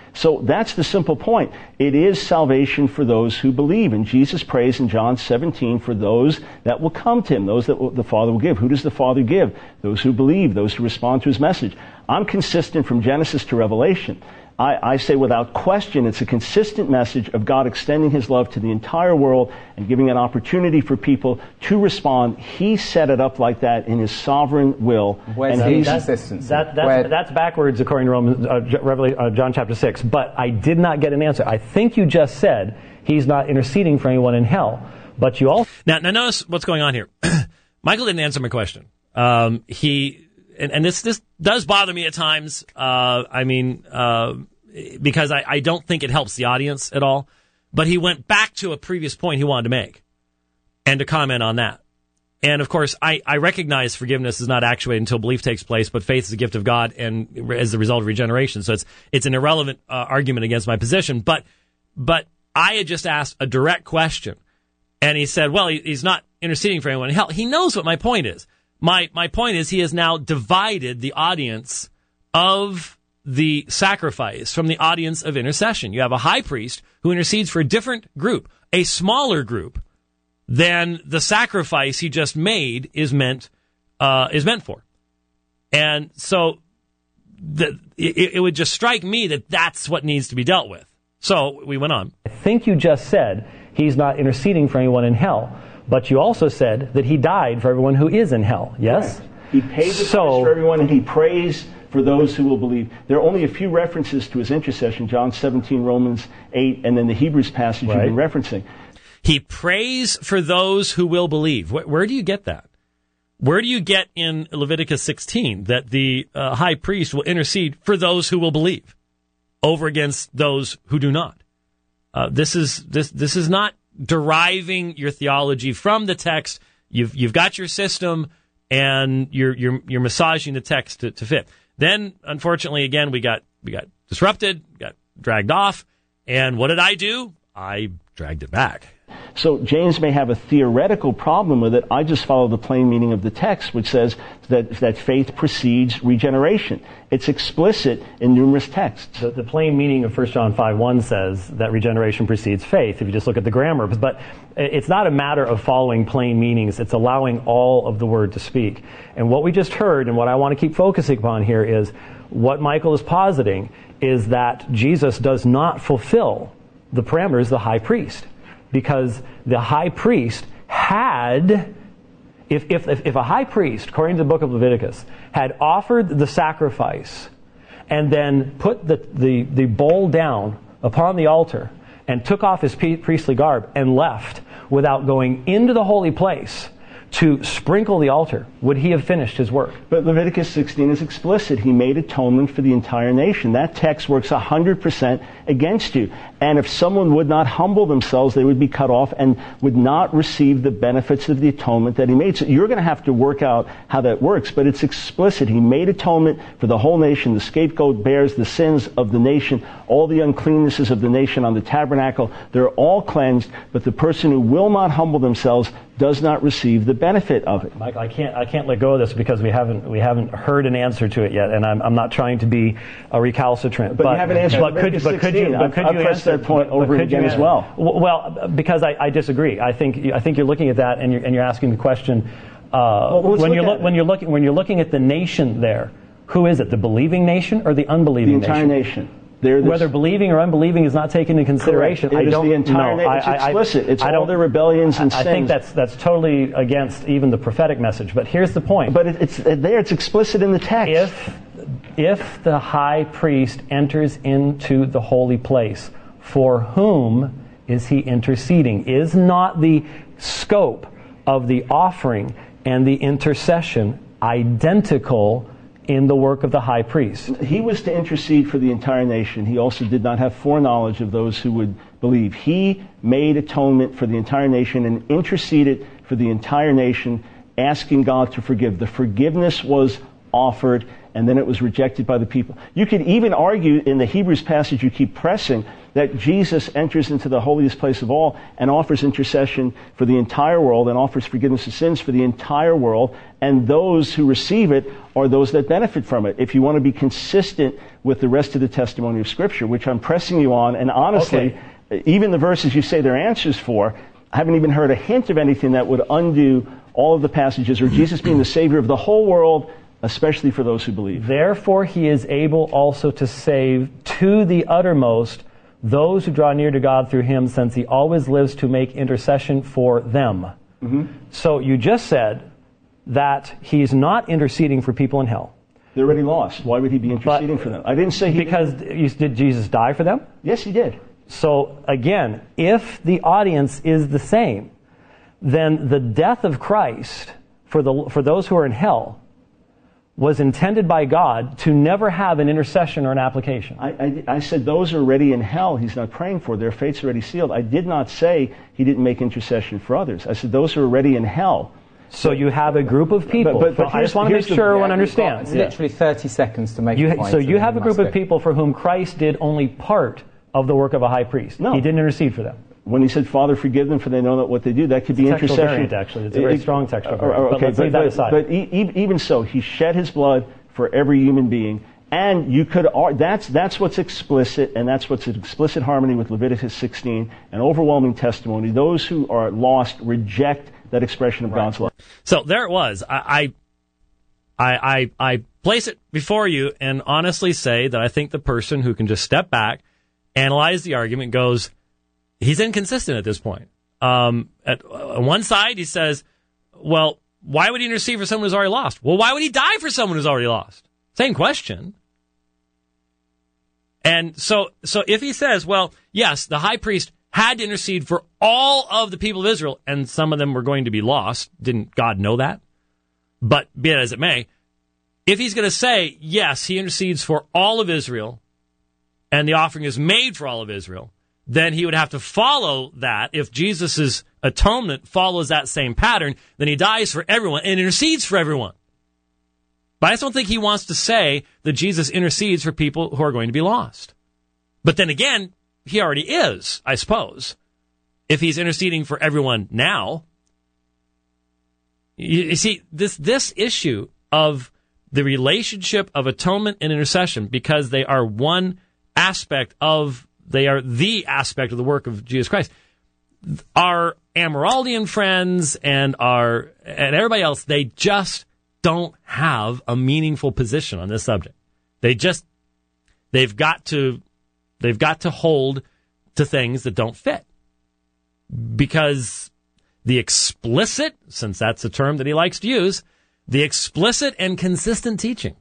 So that's the simple point. It is salvation for those who believe. And Jesus prays in John seventeen for those that will come to him, those that will, the Father will give. Who does the Father give? Those who believe, those who respond to his message. I'm consistent from Genesis to Revelation. I, I say without question it's a consistent message of God extending his love to the entire world and giving an opportunity for people to respond. He set it up like that in his sovereign will. Where's and the he's, consistency? That, that's, Where, that's backwards according to Romans, uh, Revelation, uh, John chapter six. But I did not get an answer. I think you just said he's not interceding for anyone in hell. But you also... Now, now notice what's going on here. Michael didn't answer my question. Um, he... And, and this this does bother me at times. Uh, I mean, uh, because I, I don't think it helps the audience at all. But he went back to a previous point he wanted to make and to comment on that. And, of course, I, I recognize forgiveness is not actuated until belief takes place, but faith is a gift of God and as the result of regeneration. So it's it's an irrelevant uh, argument against my position. But but I had just asked a direct question, and he said, well, he, he's not interceding for anyone in hell. He knows what my point is. My my point is he has now divided the audience of the sacrifice from the audience of intercession. You have a high priest who intercedes for a different group, a smaller group than the sacrifice he just made is meant uh, is meant for. And so the, it, it would just strike me that that's what needs to be dealt with. So we went on. I think you just said he's not interceding for anyone in hell. But you also said that he died for everyone who is in hell, yes? Correct. He paid the so, price for everyone, and he prays for those who will believe. There are only a few references to his intercession, John seventeen, Romans eight, and then the Hebrews passage right. you've been referencing. He prays for those who will believe. Where, where do you get that? Where do you get in Leviticus sixteen that the uh, high priest will intercede for those who will believe over against those who do not? Uh, this is this this is not deriving your theology from the text. You've you've got your system, and you're you're you're massaging the text to, to fit. Then, unfortunately, again, we got we got disrupted, got dragged off, and what did I do? I dragged it back. So James may have a theoretical problem with it. I just follow the plain meaning of the text, which says that that faith precedes regeneration. It's explicit in numerous texts. The, the plain meaning of First John five one says that regeneration precedes faith, if you just look at the grammar. But it's not a matter of following plain meanings. It's allowing all of the word to speak. And what we just heard, and what I want to keep focusing upon here, is what Michael is positing is that Jesus does not fulfill the parameters of the high priest. Because the high priest had, if, if, if a high priest, according to the book of Leviticus, had offered the sacrifice and then put the, the, the bowl down upon the altar and took off his priestly garb and left without going into the holy place to sprinkle the altar, would he have finished his work? But Leviticus sixteen is explicit. He made atonement for the entire nation. That text works one hundred percent against you. And if someone would not humble themselves, they would be cut off and would not receive the benefits of the atonement that he made. So you're going to have to work out how that works, but it's explicit. He made atonement for the whole nation. The scapegoat bears the sins of the nation, all the uncleannesses of the nation on the tabernacle. They're all cleansed, but the person who will not humble themselves does not receive the benefit of it. Mike, I can't I can't let go of this because we haven't we haven't heard an answer to it yet, and I'm I'm not trying to be a recalcitrant. But, but you haven't answered. But could, but could you? But could I've you pressed answer that point over and again as well. Well, because I, I disagree. I think I think you're looking at that and you're and you're asking the question. Uh, well, when look you're look, when you're looking when you're looking at the nation there, who is it? The believing nation or the unbelieving nation? The entire nation. nation. Whether believing or unbelieving is not taken into consideration. Correct. It I don't is the entire know. Na- it's I, explicit. I, it's I all their rebellions and I, sins. I think that's that's totally against even the prophetic message. But here's the point. But it, it's there. It's explicit in the text. If if the high priest enters into the holy place, for whom is he interceding? Is not the scope of the offering and the intercession identical in the work of the high priest? He was to intercede for the entire nation. He also did not have foreknowledge of those who would believe. He made atonement for the entire nation and interceded for the entire nation, asking God to forgive. The forgiveness was offered, and then it was rejected by the people. You could even argue in the Hebrews passage you keep pressing that Jesus enters into the holiest place of all and offers intercession for the entire world and offers forgiveness of sins for the entire world, and those who receive it are those that benefit from it. If you want to be consistent with the rest of the testimony of Scripture, which I'm pressing you on, and honestly, okay. even the verses you say they're answers for, I haven't even heard a hint of anything that would undo all of the passages, or Jesus being the Savior of the whole world, especially for those who believe. Therefore he is able also to save to the uttermost those who draw near to God through him, since he always lives to make intercession for them. Mm-hmm. So you just said that he's not interceding for people in hell. They're already lost. Why would he be interceding but, for them? I didn't say he Because you, did Jesus die for them? Yes, he did. So again, if the audience is the same, then the death of Christ for the for those who are in hell was intended by God to never have an intercession or an application. I, I, I said those are already in hell he's not praying for. Their fate's already sealed. I did not say he didn't make intercession for others. I said those are already in hell. So you have a group of people. But, but, but I just want to make sure everyone understands. It's literally thirty seconds to make you, a point. So you have a group of people for whom Christ did only part of the work of a high priest. No. He didn't intercede for them. When he said, Father, forgive them, for they know not what they do, that could it's be a textual intercession. Variant, actually. It's a very it, strong textual variant. Okay, but let's but, leave that but, aside. But e- even so, he shed his blood for every human being. And you could, that's, that's what's explicit, and that's what's in explicit harmony with Leviticus sixteen, an overwhelming testimony. Those who are lost reject that expression of right. God's love. So there it was. I, I, I, I place it before you and honestly say that I think the person who can just step back, analyze the argument, goes, he's inconsistent at this point. Um, at, on one side, he says, well, why would he intercede for someone who's already lost? Well, why would he die for someone who's already lost? Same question. And so, so if he says, well, yes, the high priest had to intercede for all of the people of Israel, and some of them were going to be lost, didn't God know that? But be it as it may, if he's going to say, yes, he intercedes for all of Israel, and the offering is made for all of Israel, then he would have to follow that. If Jesus' atonement follows that same pattern, then he dies for everyone and intercedes for everyone. But I just don't think he wants to say that Jesus intercedes for people who are going to be lost. But then again, he already is, I suppose. If he's interceding for everyone now. You, you see, this this issue of the relationship of atonement and intercession, because they are one aspect of, they are the aspect of the work of Jesus Christ. Our Amyraldian friends and our and everybody else, they just don't have a meaningful position on this subject. They just they've got to they've got to hold to things that don't fit. Because the explicit, since that's a term that he likes to use, the explicit and consistent teaching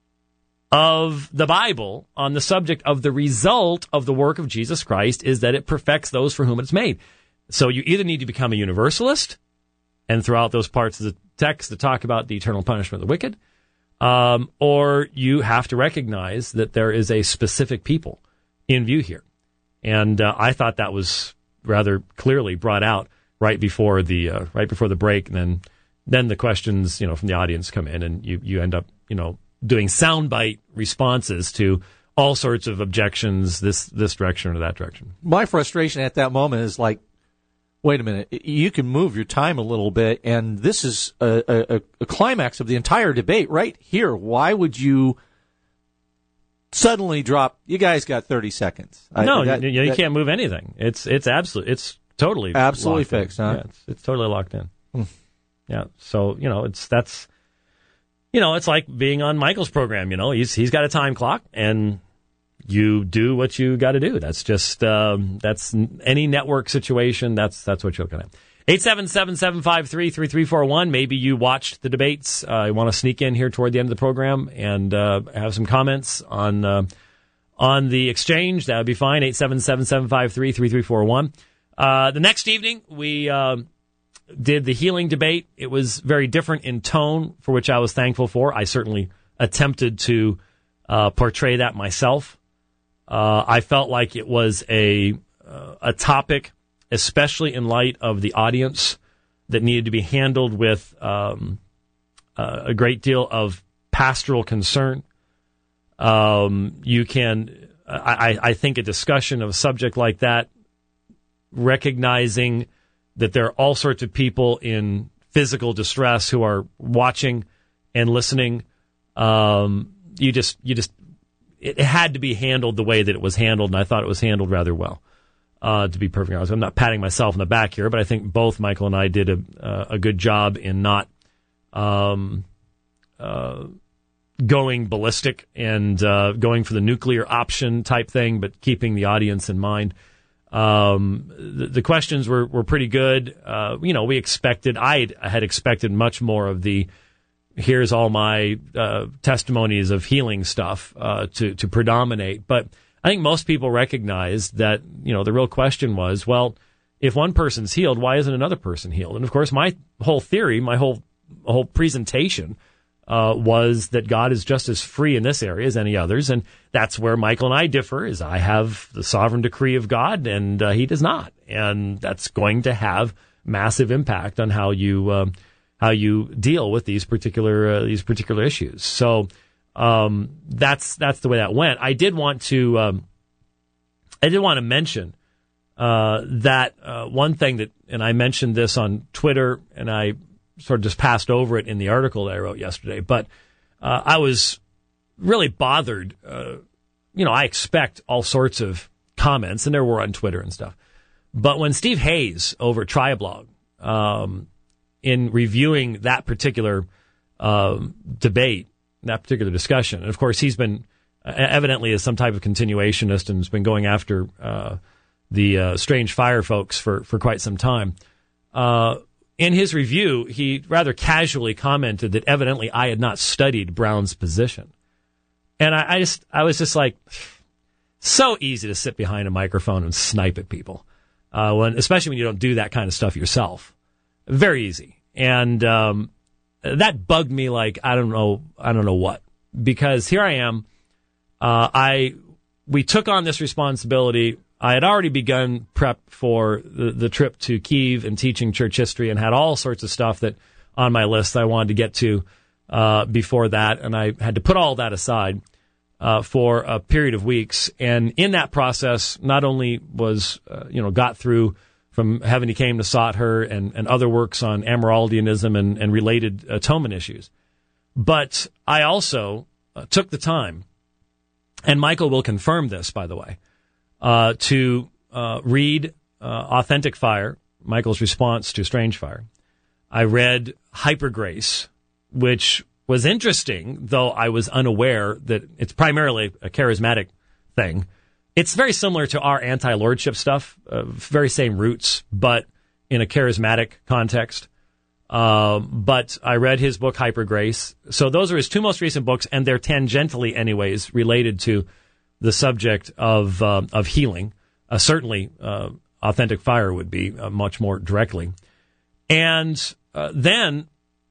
of the Bible on the subject of the result of the work of Jesus Christ is that it perfects those for whom it's made. So you either need to become a universalist and throw out those parts of the text that talk about the eternal punishment of the wicked, um, or you have to recognize that there is a specific people in view here. And uh, I thought that was rather clearly brought out right before the uh, right before the break, and then then the questions, you know, from the audience come in, and you, you end up, you know, doing soundbite responses to all sorts of objections, this this direction or that direction. My frustration at that moment is like, wait a minute, you can move your time a little bit, and this is a, a, a climax of the entire debate right here. Why would you suddenly drop? You guys got thirty seconds. No, I, that, you, you that, can't move anything. It's it's absolute. It's totally absolutely fixed. In. Huh? Yeah, it's, it's totally locked in. Hmm. Yeah. So you know, it's that's you know, it's like being on Michael's program. You know, he's he's got a time clock, and you do what you got to do. That's just um, that's any network situation. That's that's what you're looking at. eight seven seven, seven five three, three three four one. Maybe you watched the debates. Uh, you want to sneak in here toward the end of the program and uh, have some comments on uh, on the exchange. That would be fine. eight seven seven, seven five three, three three four one. Uh, the next evening, we uh, did the healing debate. It was very different in tone, for which I was thankful for. I certainly attempted to uh, portray that myself. Uh, I felt like it was a uh, a topic, especially in light of the audience, that needed to be handled with um, uh, a great deal of pastoral concern. Um, you can, I, I think, a discussion of a subject like that, recognizing that there are all sorts of people in physical distress who are watching and listening. Um, you just, you just, it had to be handled the way that it was handled, and I thought it was handled rather well. Uh, to be perfectly honest, I'm not patting myself on the back here, but I think both Michael and I did a, uh, a good job in not um, uh, going ballistic and uh, going for the nuclear option type thing, but keeping the audience in mind. Um, the, the questions were, were pretty good. Uh, you know, we expected, I had expected much more of the, here's all my uh, testimonies of healing stuff uh, to, to predominate. But I think most people recognize that, you know, the real question was, well, if one person's healed, why isn't another person healed? And of course, my whole theory, my whole whole presentation uh, was that God is just as free in this area as any others. And that's where Michael and I differ, is I have the sovereign decree of God and uh, he does not. And that's going to have massive impact on how you uh, how you deal with these particular uh, these particular issues. So um, that's that's the way that went. I did want to um, I did want to mention uh, that uh, one thing that, and I mentioned this on Twitter, and I sort of just passed over it in the article that I wrote yesterday. But uh, I was really bothered. Uh, you know, I expect all sorts of comments, and there were on Twitter and stuff. But when Steve Hayes over at Triablog, um, in reviewing that particular um, debate, that particular discussion, and of course he's been uh, evidently as some type of continuationist and has been going after uh, the uh, Strange Fire folks for, for quite some time. Uh, in his review, he rather casually commented that evidently I had not studied Brown's position. And I, I just, I was just like, so easy to sit behind a microphone and snipe at people. Uh, when, especially when you don't do that kind of stuff yourself. Very easy. And um, that bugged me like, I don't know, I don't know what. Because here I am, uh, I, we took on this responsibility. I had already begun prep for the, the trip to Kyiv and teaching church history and had all sorts of stuff that on my list I wanted to get to uh, before that. And I had to put all that aside Uh, for a period of weeks. And in that process, not only was, uh, you know, got through from Heaven He Came to Sought Her and, and other works on Amyraldianism and, and related atonement issues, but I also uh, took the time, and Michael will confirm this, by the way, uh, to uh, read uh, Authentic Fire, Michael's response to Strange Fire. I read Hyper Grace, which was interesting, though I was unaware that it's primarily a charismatic thing. It's very similar to our anti-lordship stuff, uh, very same roots, but in a charismatic context. Uh, but I read his book, Hyper Grace. So those are his two most recent books, and they're tangentially, anyways, related to the subject of uh, of healing. Uh, certainly, uh, Authentic Fire would be uh, much more directly. And uh, then...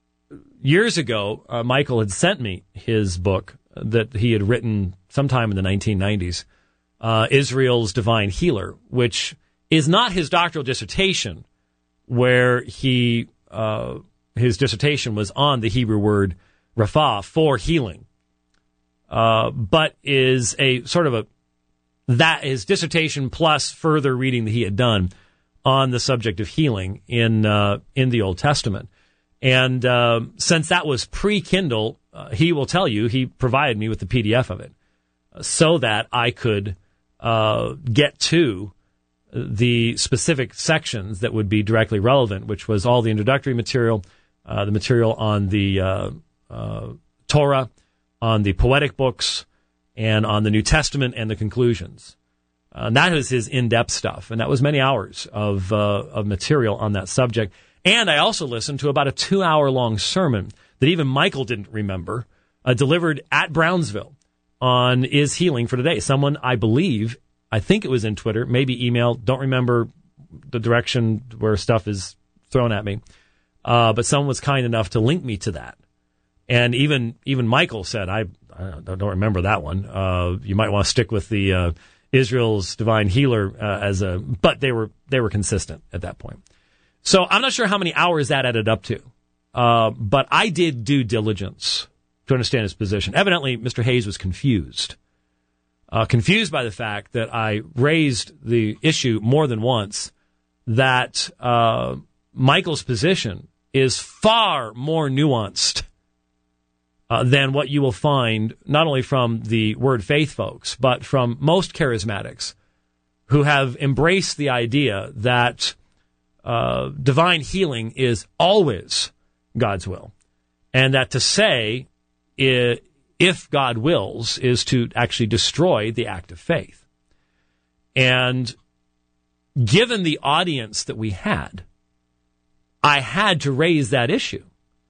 Years ago, uh, Michael had sent me his book that he had written sometime in the nineteen nineties, uh, Israel's Divine Healer, which is not his doctoral dissertation, where he uh, his dissertation was on the Hebrew word rapha, for healing, uh, but is a sort of a that his dissertation plus further reading that he had done on the subject of healing in uh, in the Old Testament. And uh, since that was pre-Kindle, uh, he will tell you, he provided me with the P D F of it so that I could uh, get to the specific sections that would be directly relevant, which was all the introductory material, uh, the material on the uh, uh, Torah, on the poetic books, and on the New Testament and the conclusions. Uh, and that was his in-depth stuff, and that was many hours of uh, of material on that subject. And I also listened to about a two-hour-long sermon that even Michael didn't remember, uh, delivered at Brownsville on Is Healing for Today. Someone, I believe, I think it was in Twitter, maybe email, don't remember the direction where stuff is thrown at me, uh, but someone was kind enough to link me to that. And even even Michael said, I, I don't remember that one. Uh, you might want to stick with the uh, Israel's Divine Healer uh, as a, but they were they were consistent at that point. So I'm not sure how many hours that added up to, uh, but I did due diligence to understand his position. Evidently, Mister Hayes was confused. Uh, confused by the fact that I raised the issue more than once that uh, Michael's position is far more nuanced uh, than what you will find not only from the Word Faith folks, but from most charismatics who have embraced the idea that uh, divine healing is always God's will, and that to say it, if God wills, is to actually destroy the act of faith. And given the audience that we had, I had to raise that issue.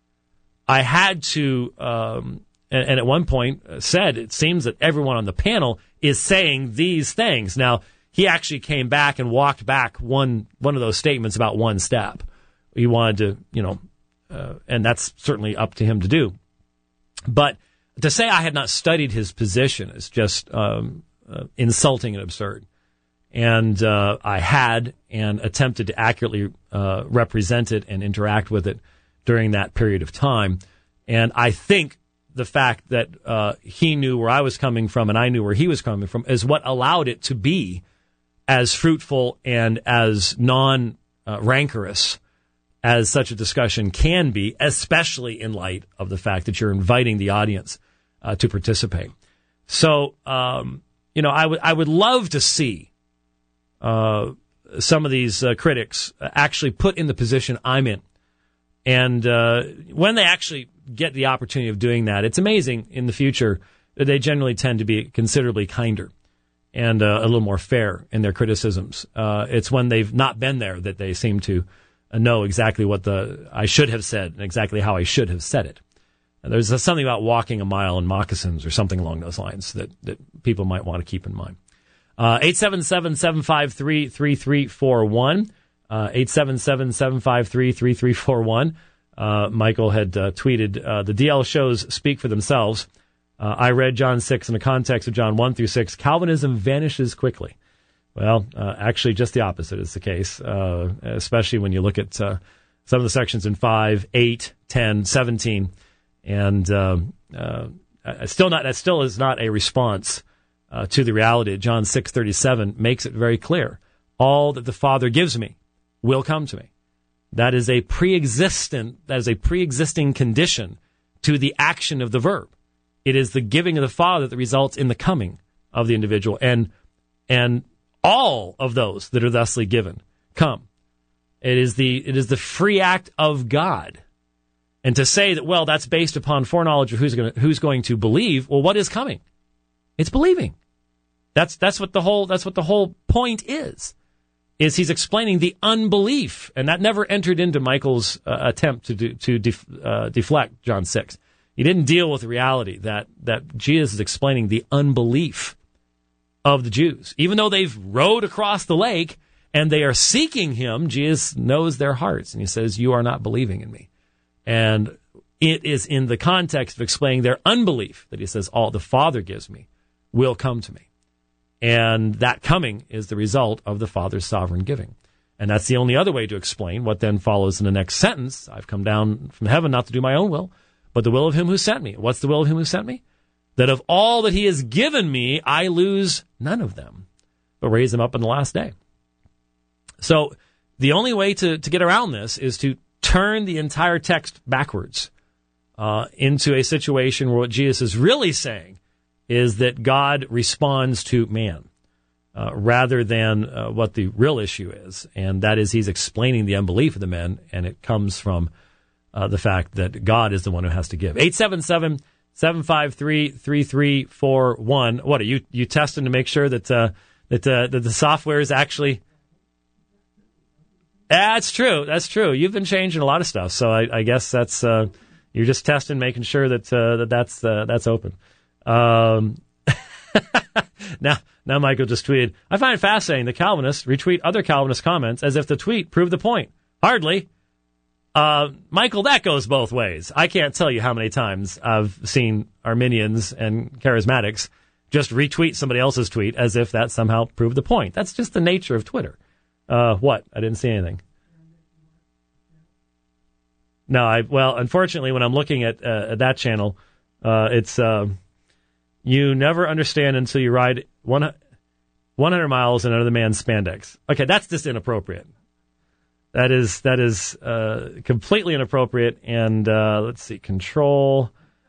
I had to, um, and, and at one point said, it seems that everyone on the panel is saying these things. Now, he actually came back and walked back one one of those statements about one step. He wanted to, you know, uh, and that's certainly up to him to do. But to say I had not studied his position is just um, uh, insulting and absurd. And uh, I had and attempted to accurately uh, represent it and interact with it during that period of time. And I think the fact that uh, he knew where I was coming from and I knew where he was coming from is what allowed it to be as fruitful and as non-rancorous as such a discussion can be, especially in light of the fact that you're inviting the audience uh, to participate. So, um, you know, I would I would love to see uh, some of these uh, critics actually put in the position I'm in. And uh, when they actually get the opportunity of doing that, it's amazing in the future that they generally tend to be considerably kinder and uh, a little more fair in their criticisms. Uh, it's when they've not been there that they seem to know exactly what the I should have said and exactly how I should have said it. And there's something about walking a mile in moccasins or something along those lines that, that people might want to keep in mind. Uh, eight seven seven, seven five three, three three four one. Uh, eight seven seven, seven five three, three three four one. Uh, Michael had uh, tweeted, uh, the D L shows speak for themselves. Uh, I read John six in the context of John one through six. Calvinism vanishes quickly. Well, uh, actually, just the opposite is the case, uh, especially when you look at uh, some of the sections in five, eight, ten, seventeen. And uh, uh, still not that still is not a response uh, to the reality that John six thirty-seven makes it very clear. All that the Father gives me will come to me. That is a pre-existent, that is a pre-existing condition to the action of the verb. It is the giving of the Father that results in the coming of the individual. And and all of those that are thusly given come. It is the it is the free act of God. And to say that, well, that's based upon foreknowledge of who's going to, who's going to believe, well, what is coming? It's believing. That's that's what the whole that's what the whole point is. Is he's explaining the unbelief, and that never entered into Michael's uh, attempt to do, to def, uh, deflect John six. He didn't deal with the reality that that Jesus is explaining the unbelief of the Jews. Even though they've rowed across the lake and they are seeking him, Jesus knows their hearts, and he says, you are not believing in me. And it is in the context of explaining their unbelief that he says, all the Father gives me will come to me. And that coming is the result of the Father's sovereign giving. And that's the only other way to explain what then follows in the next sentence. I've come down from heaven not to do my own will, but the will of him who sent me. What's the will of him who sent me? That of all that he has given me, I lose none of them, but raise them up in the last day. So the only way to, to get around this is to turn the entire text backwards uh, into a situation where what Jesus is really saying is that God responds to man uh, rather than uh, what the real issue is, and that is he's explaining the unbelief of the men, and it comes from uh, the fact that God is the one who has to give. eight seven seven, seven five three, three three four one. What are you you testing to make sure that uh, that uh, that the software is actually? That's true. That's true. You've been changing a lot of stuff, so I, I guess that's uh, you're just testing, making sure that uh, that that's uh, that's open. Um, now, now Michael just tweeted, I find it fascinating that Calvinists retweet other Calvinist comments as if the tweet proved the point. Hardly. Uh, Michael, that goes both ways. I can't tell you how many times I've seen Arminians and charismatics just retweet somebody else's tweet as if that somehow proved the point. That's just the nature of Twitter. Uh, what? I didn't see anything. No, I, well, unfortunately, when I'm looking at, uh, at that channel, Uh, it's uh, you never understand until you ride one, one hundred miles in another man's spandex. Okay, that's just inappropriate. That is that is uh, completely inappropriate. And uh, let's see, Control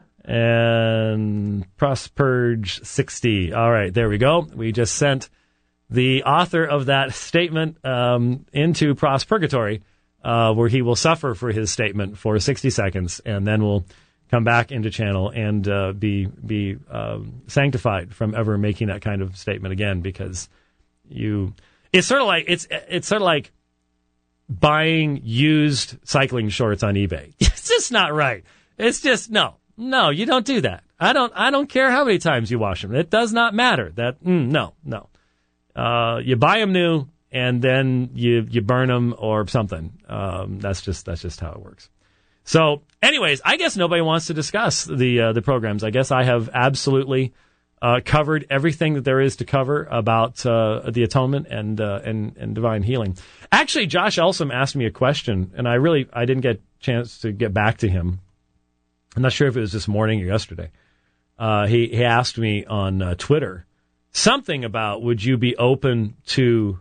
and Prospurge sixty. All right, there we go. We just sent the author of that statement um, into Prospurgatory, uh, where he will suffer for his statement for sixty seconds, and then we'll come back into channel and uh, be be um, sanctified from ever making that kind of statement again. Because you, it's sort of like it's it's sort of like buying used cycling shorts on eBay. It's just not right. It's just no, no. You don't do that. I don't. I don't care how many times you wash them. It does not matter. That mm, no, no. Uh, you buy them new and then you you burn them or something. Um, that's just that's just how it works. So, anyways, I guess nobody wants to discuss the uh, the programs. I guess I have absolutely uh, covered everything that there is to cover about uh, the atonement and uh, and and divine healing. Actually, Josh Elsom asked me a question, and I really I didn't get a chance to get back to him. I'm not sure if it was this morning or yesterday. Uh, he he asked me on uh, Twitter something about would you be open to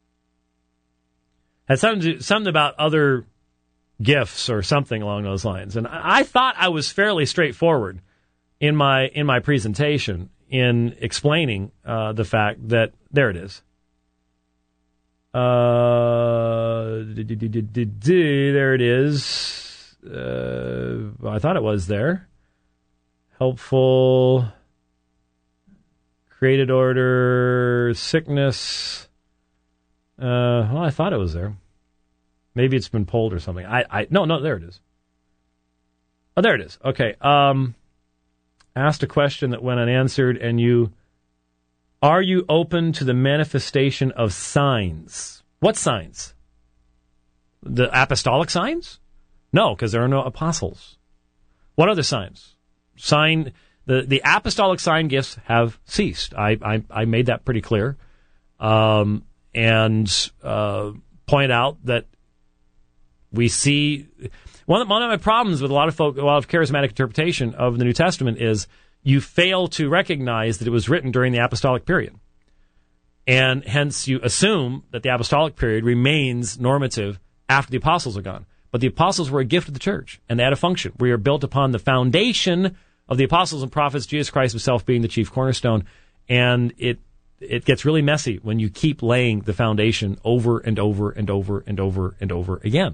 had something to, something about other gifts or something along those lines. And I, I thought I was fairly straightforward in my in my presentation in explaining uh, the fact that there it is. Uh, there it is. Uh, I thought it was there. Helpful, created order, sickness. Uh, well, I thought it was there. Maybe it's been pulled or something. I, I, no, no, there it is. Oh, there it is. Okay. Um, asked a question that went unanswered, and you, are you open to the manifestation of signs? What signs? The apostolic signs? No, because there are no apostles. What other signs? Sign, the, the apostolic sign gifts have ceased. I, I, I made that pretty clear. Um, and, uh, point out that we see one of, one of my problems with a lot of folk, a lot of charismatic interpretation of the New Testament is you fail to recognize that it was written during the apostolic period. And hence you assume that the apostolic period remains normative after the apostles are gone. But the apostles were a gift of the church, and they had a function. We are built upon the foundation of the apostles and prophets, Jesus Christ himself being the chief cornerstone. And it it gets really messy when you keep laying the foundation over and over and over and over and over again.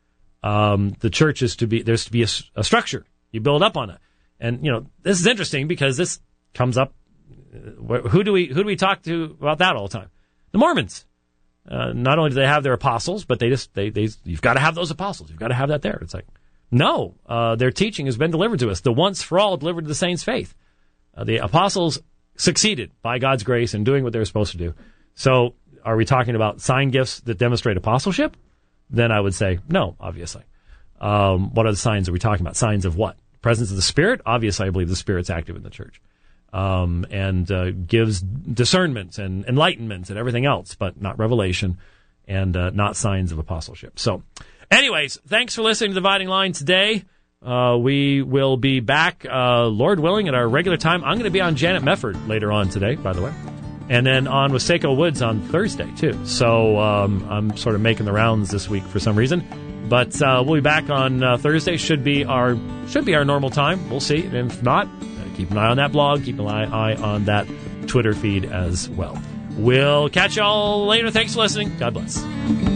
Um, the church is to be, there's to be a, a structure. You build up on it. And, you know, this is interesting because this comes up. Uh, who do we, who do we talk to about that all the time? The Mormons. Uh, not only do they have their apostles, but they just, they, they, you've got to have those apostles. You've got to have that there. It's like, no, uh, their teaching has been delivered to us. The once for all delivered to the saints' faith. Uh, the apostles succeeded by God's grace in doing what they were supposed to do. So are we talking about sign gifts that demonstrate apostleship? Then I would say no, obviously. Um, what other signs are we talking about? Signs of what? Presence of the Spirit? Obviously, I believe the Spirit's active in the church. Um, and uh, gives discernment and enlightenment and everything else, but not revelation and uh, not signs of apostleship. So, anyways, thanks for listening to The Dividing Line today. Uh, we will be back, uh, Lord willing, at our regular time. I'm going to be on Janet Mefford later on today, by the way. And then on with Seiko Woods on Thursday, too. So um, I'm sort of making the rounds this week for some reason. But uh, we'll be back on uh, Thursday. Should be our should be our normal time. We'll see. And if not, keep an eye on that blog. Keep an eye, eye on that Twitter feed as well. We'll catch y'all later. Thanks for listening. God bless.